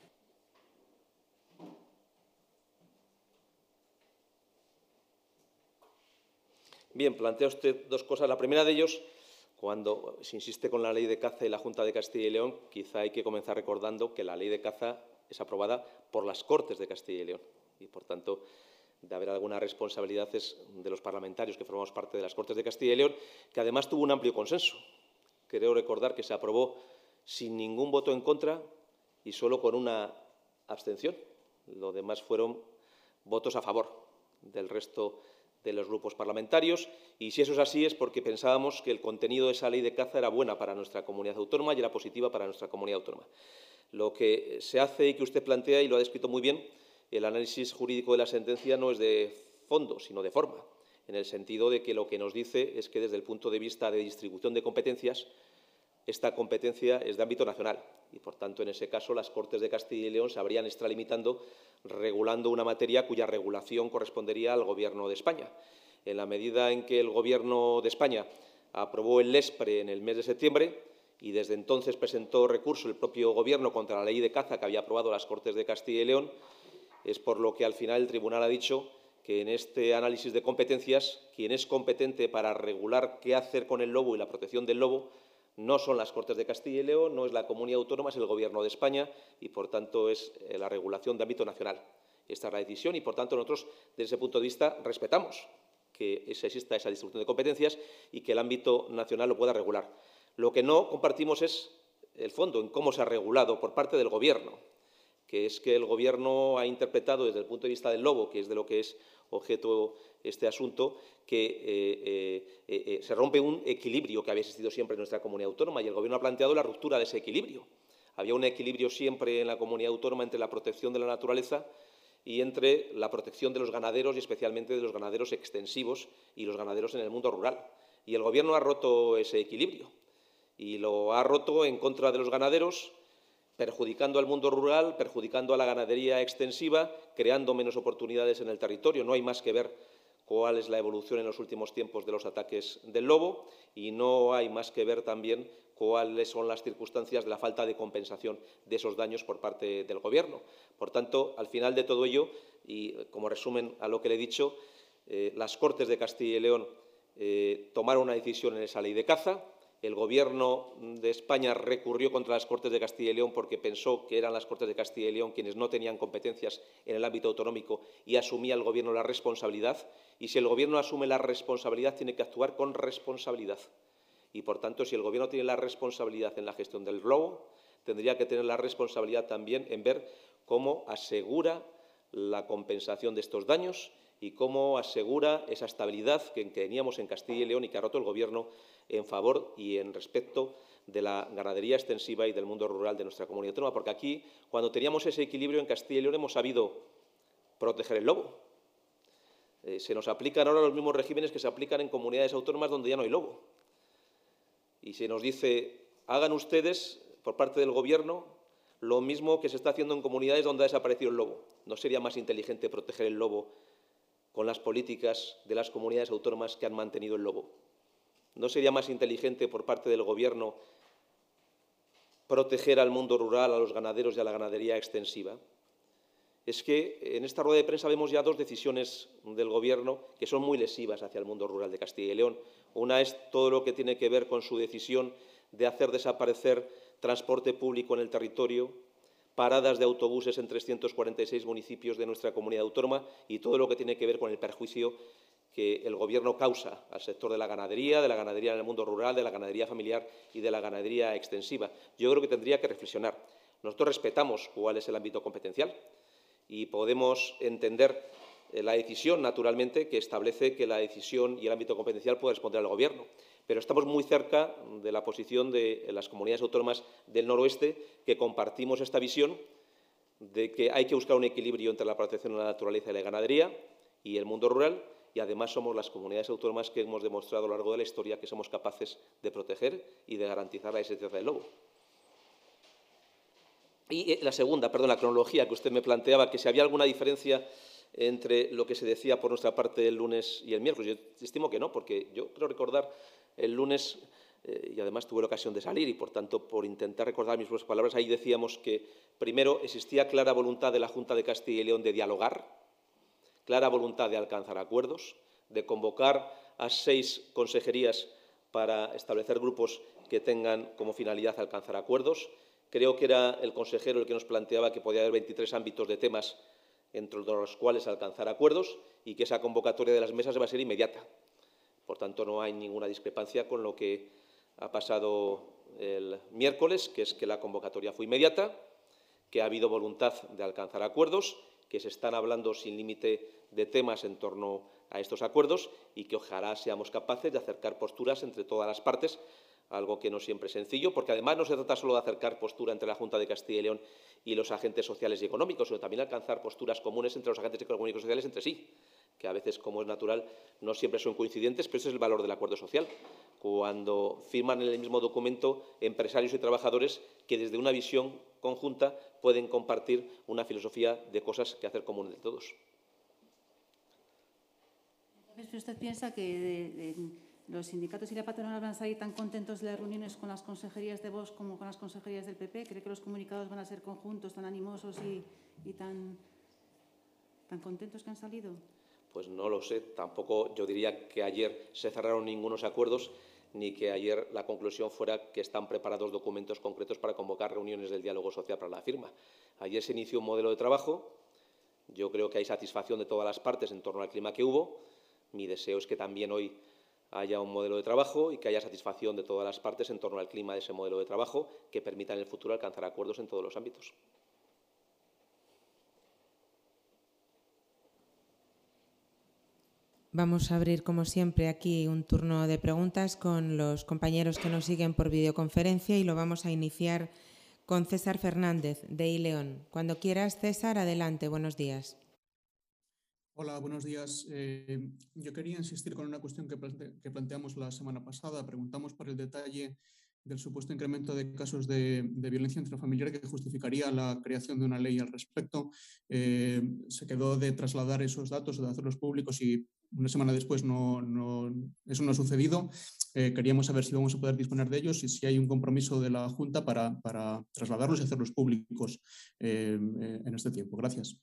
Bien, plantea usted dos cosas. La primera de ellos, cuando se insiste con la ley de caza y la Junta de Castilla y León, quizá hay que comenzar recordando que la ley de caza es aprobada por las Cortes de Castilla y León y, por tanto, de haber alguna responsabilidad es de los parlamentarios que formamos parte de las Cortes de Castilla y León, que además tuvo un amplio consenso. Creo recordar que se aprobó sin ningún voto en contra y solo con una abstención. Lo demás fueron votos a favor del resto de los grupos parlamentarios, y si eso es así es porque pensábamos que el contenido de esa ley de caza era buena para nuestra comunidad autónoma y era positiva para nuestra comunidad autónoma. Lo que se hace y que usted plantea, y lo ha descrito muy bien, el análisis jurídico de la sentencia no es de fondo, sino de forma, en el sentido de que lo que nos dice es que desde el punto de vista de distribución de competencias, esta competencia es de ámbito nacional y, por tanto, en ese caso, las Cortes de Castilla y León se habrían extralimitando regulando una materia cuya regulación correspondería al Gobierno de España. En la medida en que el Gobierno de España aprobó el LESPRE en el mes de septiembre y desde entonces presentó recurso el propio Gobierno contra la ley de caza que había aprobado las Cortes de Castilla y León, es por lo que al final el Tribunal ha dicho que en este análisis de competencias, quien es competente para regular qué hacer con el lobo y la protección del lobo no son las Cortes de Castilla y León, no es la Comunidad Autónoma, es el Gobierno de España y, por tanto, es la regulación de ámbito nacional. Esta es la decisión y, por tanto, nosotros, desde ese punto de vista, respetamos que exista esa distribución de competencias y que el ámbito nacional lo pueda regular. Lo que no compartimos es el fondo, en cómo se ha regulado por parte del Gobierno, que es que el Gobierno ha interpretado desde el punto de vista del lobo, que es de lo que es objeto este asunto, que se rompe un equilibrio que había existido siempre en nuestra comunidad autónoma y el Gobierno ha planteado la ruptura de ese equilibrio. Había un equilibrio siempre en la comunidad autónoma entre la protección de la naturaleza y entre la protección de los ganaderos y especialmente de los ganaderos extensivos y los ganaderos en el mundo rural. Y el Gobierno ha roto ese equilibrio y lo ha roto en contra de los ganaderos, perjudicando al mundo rural, perjudicando a la ganadería extensiva, creando menos oportunidades en el territorio. No hay más que ver cuál es la evolución en los últimos tiempos de los ataques del lobo y no hay más que ver también cuáles son las circunstancias de la falta de compensación de esos daños por parte del Gobierno. Por tanto, al final de todo ello, y como resumen a lo que le he dicho, las Cortes de Castilla y León tomaron una decisión en esa ley de caza. El Gobierno de España recurrió contra las Cortes de Castilla y León porque pensó que eran las Cortes de Castilla y León quienes no tenían competencias en el ámbito autonómico y asumía el Gobierno la responsabilidad. Y si el Gobierno asume la responsabilidad, tiene que actuar con responsabilidad. Y, por tanto, si el Gobierno tiene la responsabilidad en la gestión del lobo, tendría que tener la responsabilidad también en ver cómo asegura la compensación de estos daños y cómo asegura esa estabilidad que teníamos en Castilla y León y que ha roto el Gobierno en favor y en respecto de la ganadería extensiva y del mundo rural de nuestra comunidad autónoma. Porque aquí, cuando teníamos ese equilibrio en Castilla y León, hemos sabido proteger el lobo. Se nos aplican ahora los mismos regímenes que se aplican en comunidades autónomas donde ya no hay lobo. Y se nos dice, hagan ustedes, por parte del Gobierno, lo mismo que se está haciendo en comunidades donde ha desaparecido el lobo. ¿No sería más inteligente proteger el lobo con las políticas de las comunidades autónomas que han mantenido el lobo. ¿No sería más inteligente por parte del Gobierno proteger al mundo rural, a los ganaderos y a la ganadería extensiva? Es que en esta rueda de prensa vemos ya dos decisiones del Gobierno que son muy lesivas hacia el mundo rural de Castilla y León. Una es todo lo que tiene que ver con su decisión de hacer desaparecer transporte público en el territorio, paradas de autobuses en 346 municipios de nuestra comunidad autónoma y todo lo que tiene que ver con el perjuicio que el Gobierno causa al sector de la ganadería en el mundo rural, de la ganadería familiar y de la ganadería extensiva. Yo creo que tendría que reflexionar. Nosotros respetamos cuál es el ámbito competencial y podemos entender la decisión, naturalmente, que establece que la decisión y el ámbito competencial puede responder al Gobierno. Pero estamos muy cerca de la posición de las comunidades autónomas del noroeste, que compartimos esta visión de que hay que buscar un equilibrio entre la protección de la naturaleza y la ganadería y el mundo rural, y además somos las comunidades autónomas que hemos demostrado a lo largo de la historia que somos capaces de proteger y de garantizar la existencia del lobo. Y la segunda, la cronología que usted me planteaba, que si había alguna diferencia entre lo que se decía por nuestra parte el lunes y el miércoles. Yo estimo que no, porque yo creo recordar el lunes, y además tuve la ocasión de salir, y por tanto, por intentar recordar mis propias palabras, ahí decíamos que primero existía clara voluntad de la Junta de Castilla y León de dialogar, clara voluntad de alcanzar acuerdos, de convocar a 6 consejerías para establecer grupos que tengan como finalidad alcanzar acuerdos. Creo que era el consejero el que nos planteaba que podía haber 23 ámbitos de temas entre los cuales alcanzar acuerdos y que esa convocatoria de las mesas va a ser inmediata. Por tanto, no hay ninguna discrepancia con lo que ha pasado el miércoles, que es que la convocatoria fue inmediata, que ha habido voluntad de alcanzar acuerdos, que se están hablando sin límite de temas en torno a estos acuerdos y que ojalá seamos capaces de acercar posturas entre todas las partes, algo que no siempre es sencillo, porque además no se trata solo de acercar postura entre la Junta de Castilla y León y los agentes sociales y económicos, sino también alcanzar posturas comunes entre los agentes económicos y sociales entre sí, que a veces, como es natural, no siempre son coincidentes, pero ese es el valor del acuerdo social. Cuando firman en el mismo documento empresarios y trabajadores que desde una visión conjunta pueden compartir una filosofía de cosas que hacer común de todos. Entonces, ¿usted piensa que los sindicatos y la patronal van a salir tan contentos de las reuniones con las consejerías de Vox como con las consejerías del PP? ¿Cree que los comunicados van a ser conjuntos, tan animosos y tan contentos que han salido? Pues no lo sé. Tampoco yo diría que ayer se cerraron ningunos acuerdos ni que ayer la conclusión fuera que están preparados documentos concretos para convocar reuniones del diálogo social para la firma. Ayer se inició un modelo de trabajo. Yo creo que hay satisfacción de todas las partes en torno al clima que hubo. Mi deseo es que también hoy haya un modelo de trabajo y que haya satisfacción de todas las partes en torno al clima de ese modelo de trabajo que permita en el futuro alcanzar acuerdos en todos los ámbitos. Vamos a abrir, como siempre, aquí un turno de preguntas con los compañeros que nos siguen por videoconferencia y lo vamos a iniciar con César Fernández, de iLeón. Cuando quieras, César, adelante. Buenos días. Hola, buenos días. Yo quería insistir con una cuestión que planteamos la semana pasada. Preguntamos por el detalle del supuesto incremento de casos de violencia intrafamiliar que justificaría la creación de una ley al respecto. Se quedó de trasladar esos datos o de hacerlos públicos y una semana después eso no ha sucedido. Queríamos saber si vamos a poder disponer de ellos y si hay un compromiso de la Junta para trasladarlos y hacerlos públicos en este tiempo. Gracias.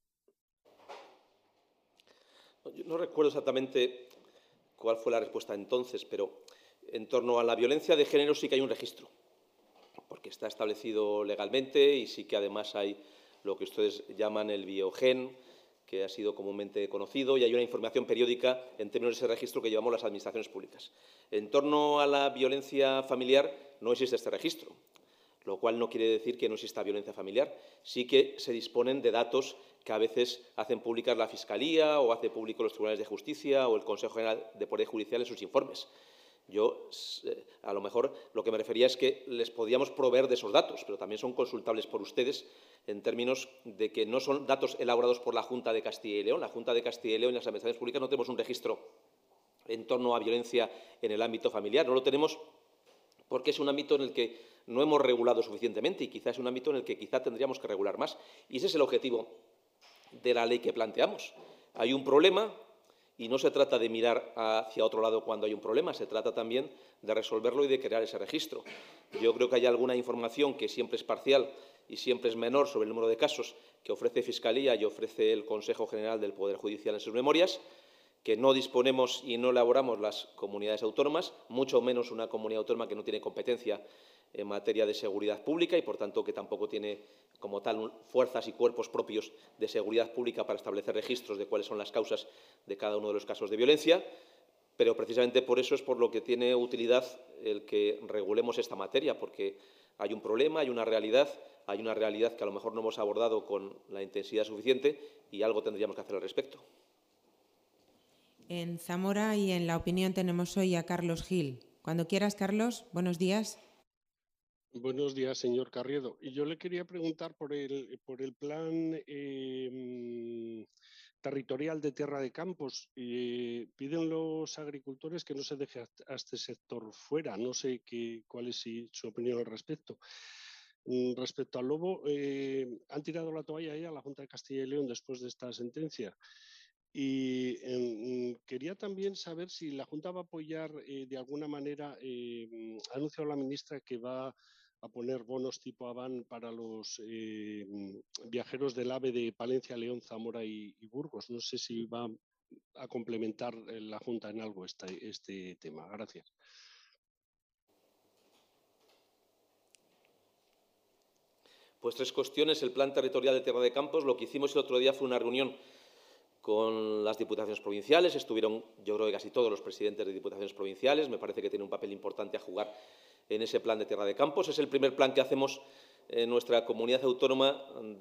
Yo no recuerdo exactamente cuál fue la respuesta entonces, pero en torno a la violencia de género sí que hay un registro, porque está establecido legalmente y sí que además hay lo que ustedes llaman el biogen, que ha sido comúnmente conocido, y hay una información periódica en términos de ese registro que llevamos las administraciones públicas. En torno a la violencia familiar no existe este registro, lo cual no quiere decir que no exista violencia familiar. Sí que se disponen de datos que a veces hacen públicas la Fiscalía o hace público los tribunales de justicia o el Consejo General de Poder Judicial en sus informes. Yo, a lo mejor, lo que me refería es que les podíamos proveer de esos datos, pero también son consultables por ustedes en términos de que no son datos elaborados por la Junta de Castilla y León. La Junta de Castilla y León y las administraciones públicas no tenemos un registro en torno a violencia en el ámbito familiar. No lo tenemos porque es un ámbito en el que no hemos regulado suficientemente y quizás es un ámbito en el que quizá tendríamos que regular más. Y ese es el objetivo de la ley que planteamos. Hay un problema Y no se trata de mirar hacia otro lado cuando hay un problema, se trata también de resolverlo y de crear ese registro. Yo creo que hay alguna información que siempre es parcial y siempre es menor sobre el número de casos que ofrece Fiscalía y ofrece el Consejo General del Poder Judicial en sus memorias, que no disponemos y no elaboramos las comunidades autónomas, mucho menos una comunidad autónoma que no tiene competencia en materia de seguridad pública y, por tanto, que tampoco tiene como tal fuerzas y cuerpos propios de seguridad pública para establecer registros de cuáles son las causas de cada uno de los casos de violencia. Pero precisamente por eso es por lo que tiene utilidad el que regulemos esta materia, porque hay un problema, hay una realidad que a lo mejor no hemos abordado con la intensidad suficiente y algo tendríamos que hacer al respecto. En Zamora y en La Opinión tenemos hoy a Carlos Gil. Cuando quieras, Carlos, buenos días. Buenos días, señor Carriedo. Y yo le quería preguntar por el plan territorial de Tierra de Campos. Piden los agricultores que no se deje a este sector fuera. No sé cuál es su opinión al respecto. Respecto al lobo, han tirado la toalla ahí a la Junta de Castilla y León después de esta sentencia. Y quería también saber si la Junta va a apoyar de alguna manera, ha anunciado la ministra que va a poner bonos tipo Avan para los viajeros del AVE de Palencia, León, Zamora y Burgos. No sé si va a complementar la Junta en algo este tema. Gracias. Pues tres cuestiones. El plan territorial de Tierra de Campos. Lo que hicimos el otro día fue una reunión con las diputaciones provinciales. Estuvieron, yo creo que casi todos los presidentes de diputaciones provinciales. Me parece que tiene un papel importante a jugar en ese plan de Tierra de Campos. Es el primer plan que hacemos en nuestra comunidad autónoma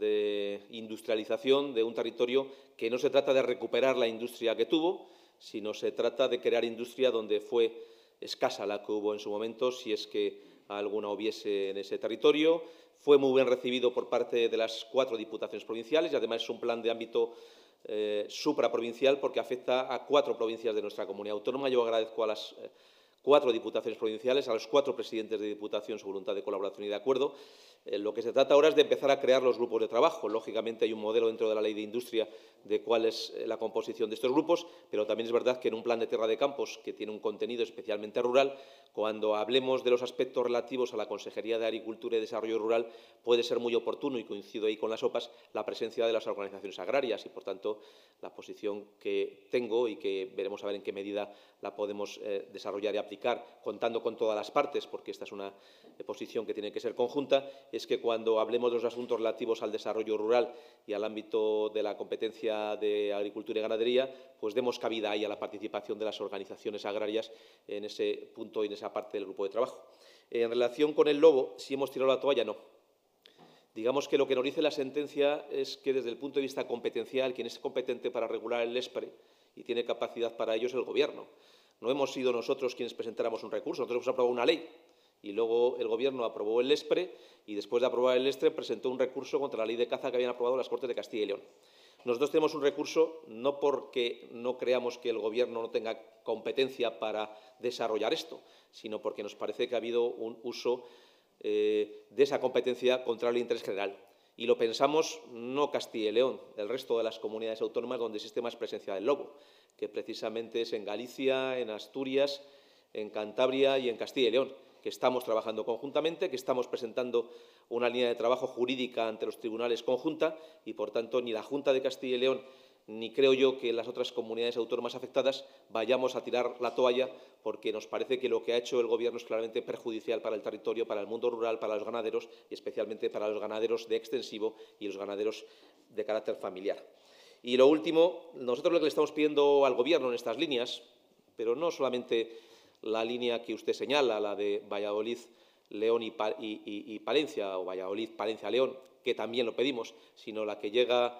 de industrialización de un territorio que no se trata de recuperar la industria que tuvo, sino se trata de crear industria donde fue escasa la que hubo en su momento, si es que alguna hubiese en ese territorio. Fue muy bien recibido por parte de las 4 diputaciones provinciales y además es un plan de ámbito supraprovincial porque afecta a 4 provincias de nuestra comunidad autónoma. Yo agradezco a las 4 diputaciones provinciales, a los 4 presidentes de diputación su voluntad de colaboración y de acuerdo. Lo que se trata ahora es de empezar a crear los grupos de trabajo. Lógicamente hay un modelo dentro de la Ley de Industria de cuál es la composición de estos grupos, pero también es verdad que en un plan de Tierra de Campos que tiene un contenido especialmente rural, cuando hablemos de los aspectos relativos a la Consejería de Agricultura y Desarrollo Rural, puede ser muy oportuno, y coincido ahí con las OPAs, la presencia de las organizaciones agrarias y, por tanto, la posición que tengo y que veremos a ver en qué medida la podemos desarrollar y aplicar, contando con todas las partes, porque esta es una posición que tiene que ser conjunta, es que cuando hablemos de los asuntos relativos al desarrollo rural y al ámbito de la competencia de agricultura y ganadería, pues demos cabida ahí a la participación de las organizaciones agrarias en ese punto y en esa parte del grupo de trabajo. En relación con el lobo, si hemos tirado la toalla, no. Digamos que lo que nos dice la sentencia es que desde el punto de vista competencial, quien es competente para regular el LESPRE y tiene capacidad para ello es el Gobierno. No hemos sido nosotros quienes presentáramos un recurso, nosotros hemos aprobado una ley y luego el Gobierno aprobó el LESPRE y después de aprobar el LESPRE presentó un recurso contra la ley de caza que habían aprobado las Cortes de Castilla y León. Nosotros tenemos un recurso no porque no creamos que el Gobierno no tenga competencia para desarrollar esto, sino porque nos parece que ha habido un uso de esa competencia contra el interés general. Y lo pensamos no Castilla y León, el resto de las comunidades autónomas donde existe más presencia del lobo, que precisamente es en Galicia, en Asturias, en Cantabria y en Castilla y León, que estamos trabajando conjuntamente, que estamos presentando una línea de trabajo jurídica ante los tribunales conjunta y, por tanto, ni la Junta de Castilla y León ni creo yo que las otras comunidades autónomas afectadas vayamos a tirar la toalla, porque nos parece que lo que ha hecho el Gobierno es claramente perjudicial para el territorio, para el mundo rural, para los ganaderos y especialmente para los ganaderos de extensivo y los ganaderos de carácter familiar. Y lo último, nosotros lo que le estamos pidiendo al Gobierno en estas líneas, pero no solamente la línea que usted señala, la de Valladolid, León y Palencia, o Valladolid, Palencia, León, que también lo pedimos, sino la que llega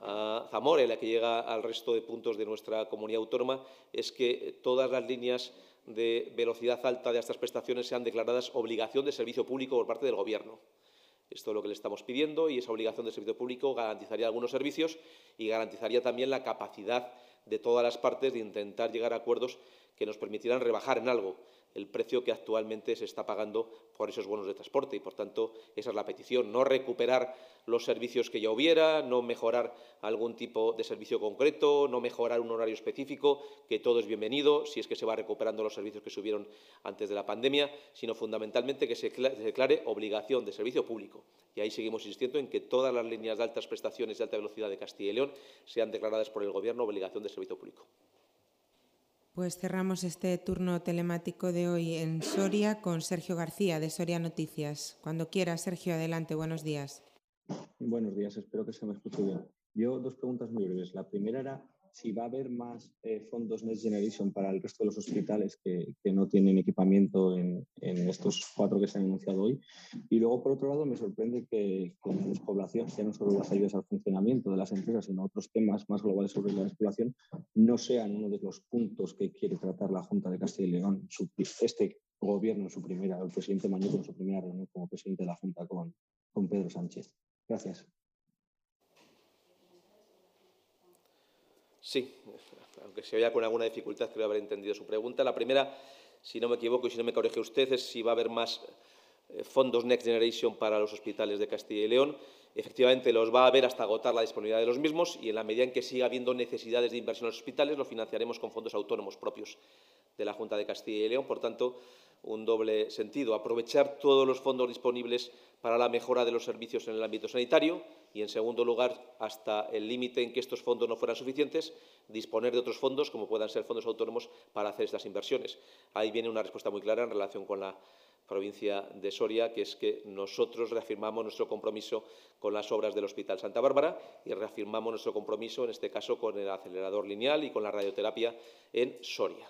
a Zamora y la que llega al resto de puntos de nuestra comunidad autónoma, es que todas las líneas de velocidad alta de estas prestaciones sean declaradas obligación de servicio público por parte del Gobierno. Esto es lo que le estamos pidiendo y esa obligación de servicio público garantizaría algunos servicios y garantizaría también la capacidad de todas las partes de intentar llegar a acuerdos que nos permitieran rebajar en algo el precio que actualmente se está pagando por esos bonos de transporte y, por tanto, esa es la petición, no recuperar los servicios que ya hubiera, no mejorar algún tipo de servicio concreto, no mejorar un horario específico, que todo es bienvenido si es que se va recuperando los servicios que se hubieron antes de la pandemia, sino fundamentalmente que se declare obligación de servicio público. Y ahí seguimos insistiendo en que todas las líneas de altas prestaciones de alta velocidad de Castilla y León sean declaradas por el Gobierno obligación de servicio público. Pues cerramos este turno telemático de hoy en Soria con Sergio García, de Soria Noticias. Cuando quiera, Sergio, adelante. Buenos días. Buenos días, espero que se me escuche bien. Yo dos preguntas muy breves. La primera era si va a haber más fondos Next Generation para el resto de los hospitales que no tienen equipamiento en estos 4 que se han anunciado hoy. Y luego, por otro lado, me sorprende que con la despoblación, ya no solo las ayudas al funcionamiento de las empresas, sino otros temas más globales sobre la despoblación, no sean uno de los puntos que quiere tratar la Junta de Castilla y León, este Gobierno en su primera, el presidente Mañueco en su primera reunión como presidente de la Junta con Pedro Sánchez. Gracias. Sí, aunque se vea con alguna dificultad, creo haber entendido su pregunta. La primera, si no me equivoco y si no me corrige usted, es si va a haber más fondos Next Generation para los hospitales de Castilla y León. Efectivamente, los va a haber hasta agotar la disponibilidad de los mismos y en la medida en que siga habiendo necesidades de inversión en los hospitales, lo financiaremos con fondos autónomos propios de la Junta de Castilla y León. Por tanto, un doble sentido, aprovechar todos los fondos disponibles para la mejora de los servicios en el ámbito sanitario y, en segundo lugar, hasta el límite en que estos fondos no fueran suficientes, disponer de otros fondos, como puedan ser fondos autónomos, para hacer estas inversiones. Ahí viene una respuesta muy clara en relación con la provincia de Soria, que es que nosotros reafirmamos nuestro compromiso con las obras del Hospital Santa Bárbara y reafirmamos nuestro compromiso, en este caso, con el acelerador lineal y con la radioterapia en Soria.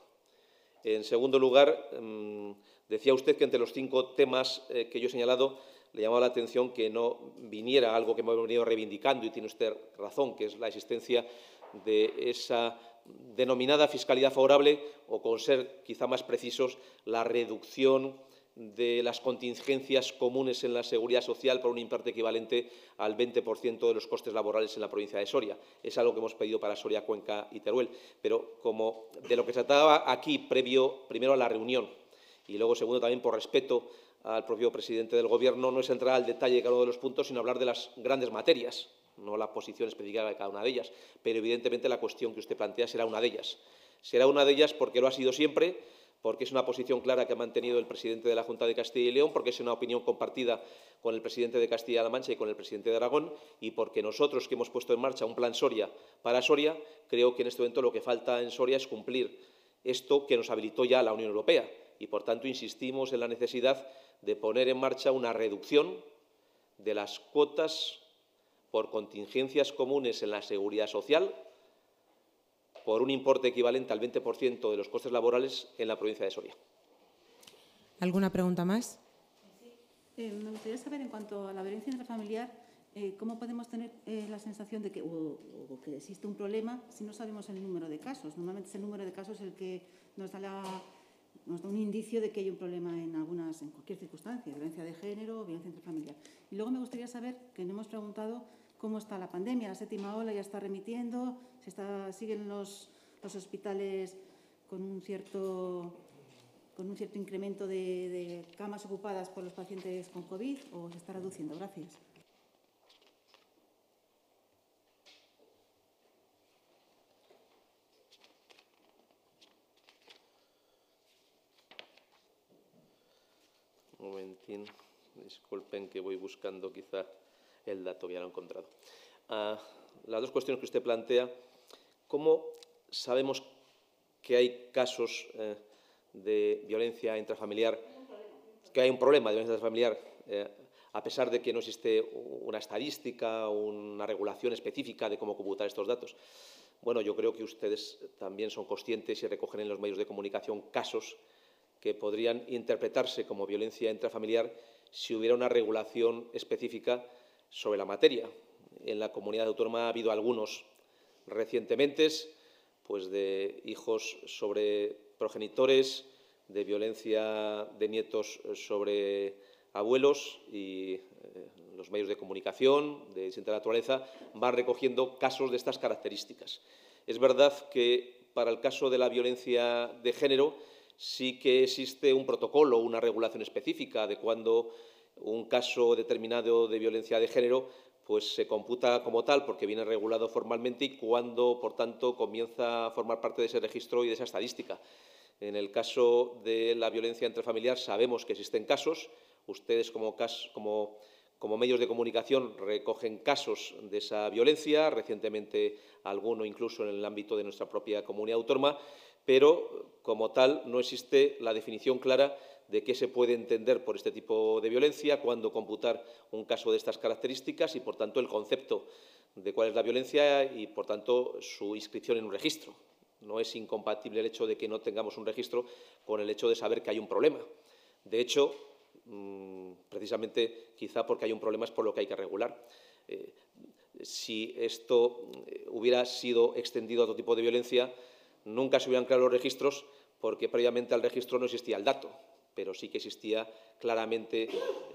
En segundo lugar, decía usted que entre los 5 temas que yo he señalado le llamaba la atención que no viniera algo que hemos venido reivindicando, y tiene usted razón, que es la existencia de esa denominada fiscalidad favorable o, con ser quizá más precisos, la reducción de las contingencias comunes en la seguridad social por un importe equivalente al 20% de los costes laborales en la provincia de Soria. Es algo que hemos pedido para Soria, Cuenca y Teruel. Pero como de lo que se trataba aquí, primero a la reunión y luego, segundo, también por respeto al propio presidente del Gobierno, no es entrar al detalle de cada uno de los puntos, sino hablar de las grandes materias, no la posición específica de cada una de ellas. Pero, evidentemente, la cuestión que usted plantea será una de ellas. Será una de ellas porque lo ha sido siempre, porque es una posición clara que ha mantenido el presidente de la Junta de Castilla y León, porque es una opinión compartida con el presidente de Castilla-La Mancha y con el presidente de Aragón, y porque nosotros, que hemos puesto en marcha un plan Soria para Soria, creo que en este momento lo que falta en Soria es cumplir esto que nos habilitó ya la Unión Europea. Y, por tanto, insistimos en la necesidad de poner en marcha una reducción de las cuotas por contingencias comunes en la seguridad social por un importe equivalente al 20% de los costes laborales en la provincia de Soria. ¿Alguna pregunta más? Me gustaría saber, en cuanto a la violencia intrafamiliar, cómo podemos tener la sensación de que, o que existe un problema si no sabemos el número de casos. Normalmente es el número de casos el que nos da un indicio de que hay un problema en cualquier circunstancia, violencia de género o violencia intrafamiliar. Y luego me gustaría saber, que no hemos preguntado, cómo está la pandemia. La 7ª ola ya está remitiendo, siguen los hospitales con un cierto incremento de camas ocupadas por los pacientes con COVID, o se está reduciendo. Gracias. Un momentín, disculpen que voy buscando quizá el dato, que ya lo he encontrado. Las dos cuestiones que usted plantea: ¿cómo sabemos que hay casos de violencia intrafamiliar, que hay un problema de violencia intrafamiliar, a pesar de que no existe una estadística o una regulación específica de cómo computar estos datos? Bueno, yo creo que ustedes también son conscientes y recogen en los medios de comunicación casos que podrían interpretarse como violencia intrafamiliar si hubiera una regulación específica sobre la materia. En la comunidad autónoma ha habido algunos recientemente, pues de hijos sobre progenitores, de violencia de nietos sobre abuelos, y los medios de comunicación de distinta naturaleza van recogiendo casos de estas características. Es verdad que para el caso de la violencia de género sí que existe un protocolo, una regulación específica de cuando un caso determinado de violencia de género pues se computa como tal porque viene regulado formalmente y cuando, por tanto, comienza a formar parte de ese registro y de esa estadística. En el caso de la violencia intrafamiliar sabemos que existen casos. Ustedes como medios de comunicación recogen casos de esa violencia, recientemente alguno incluso en el ámbito de nuestra propia comunidad autónoma, pero como tal no existe la definición clara de qué se puede entender por este tipo de violencia, cuándo computar un caso de estas características y, por tanto, el concepto de cuál es la violencia y, por tanto, su inscripción en un registro. No es incompatible el hecho de que no tengamos un registro con el hecho de saber que hay un problema. De hecho, precisamente, quizá porque hay un problema es por lo que hay que regular. Si esto hubiera sido extendido a otro tipo de violencia, nunca se hubieran creado los registros porque previamente al registro no existía el dato, pero sí que existía claramente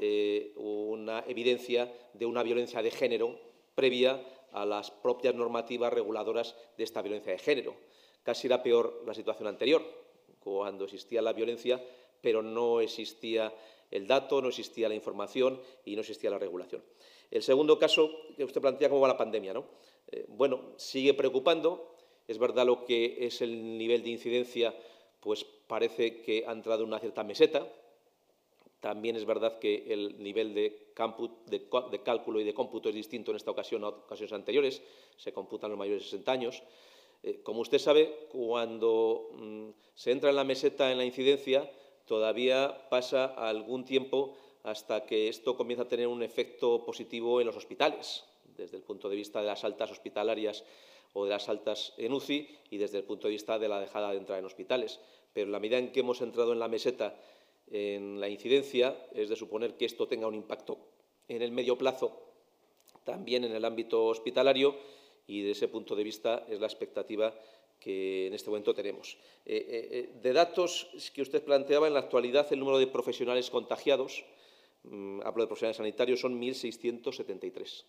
una evidencia de una violencia de género previa a las propias normativas reguladoras de esta violencia de género. Casi era peor la situación anterior, cuando existía la violencia, pero no existía el dato, no existía la información y no existía la regulación. El segundo caso que usted plantea, ¿cómo va la pandemia, ¿no? Bueno, sigue preocupando. Es verdad lo que es el nivel de incidencia, pues parece que ha entrado en una cierta meseta. También es verdad que el nivel de cálculo y de cómputo es distinto en esta ocasión a ocasiones anteriores. Se computan los mayores de 60 años. Como usted sabe, cuando se entra en la meseta en la incidencia, todavía pasa algún tiempo hasta que esto comienza a tener un efecto positivo en los hospitales, desde el punto de vista de las altas hospitalarias o de las altas en UCI y desde el punto de vista de la dejada de entrar en hospitales. Pero en la medida en que hemos entrado en la meseta en la incidencia, es de suponer que esto tenga un impacto en el medio plazo también en el ámbito hospitalario y desde ese punto de vista es la expectativa que en este momento tenemos. De datos que usted planteaba, en la actualidad el número de profesionales contagiados, hablo de profesionales sanitarios, son 1.673.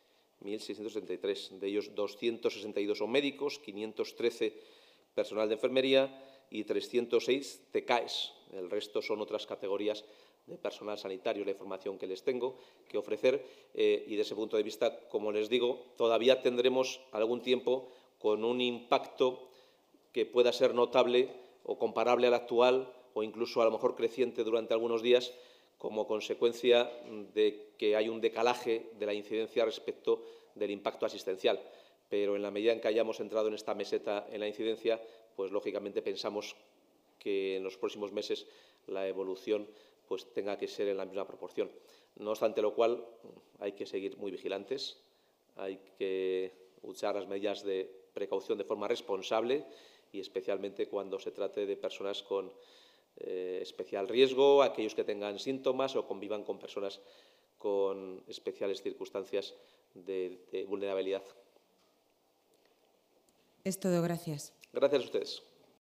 1.673, de ellos 262 son médicos, 513 personal de enfermería y 306 TCAES. El resto son otras categorías de personal sanitario, la información que les tengo que ofrecer y desde ese punto de vista, como les digo, todavía tendremos algún tiempo con un impacto que pueda ser notable o comparable al actual o incluso a lo mejor creciente durante algunos días como consecuencia de que hay un decalaje de la incidencia respecto del impacto asistencial. Pero en la medida en que hayamos entrado en esta meseta en la incidencia, pues lógicamente pensamos que en los próximos meses la evolución pues tenga que ser en la misma proporción. No obstante lo cual, hay que seguir muy vigilantes, hay que usar las medidas de precaución de forma responsable y especialmente cuando se trate de personas con especial riesgo, aquellos que tengan síntomas o convivan con personas con especiales circunstancias de vulnerabilidad. Es todo, gracias. Gracias a ustedes.